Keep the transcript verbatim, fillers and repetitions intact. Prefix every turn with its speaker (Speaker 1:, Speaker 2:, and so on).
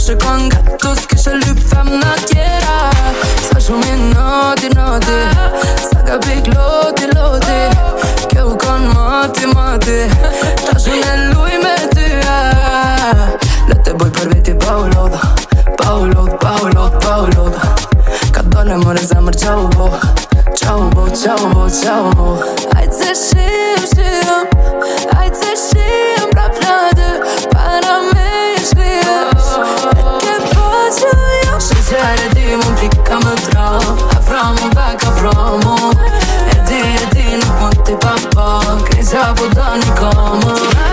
Speaker 1: shikon nga tu s'kishe lyp femna tjera. Sa shumë i noti, noti, sa ka pik loti, loti. Kjo u kon mati, mati, ta shumë e luj me ty. Le te boj për veti pa u lodha, pa u lodh, pa u lodh, pa u lodha. Ka dole more zemër qa u bo, qa u bo, qa u bo, qa u bo. Ajt se shim, shim, ajt se shim prap lade, para me i shkrish. E ke po që jo shqyqer e di mu pika më tra. Afra mu bek, afra mu. E di, e di nuk mund t'i pa pa, krejt qa po da një kamë.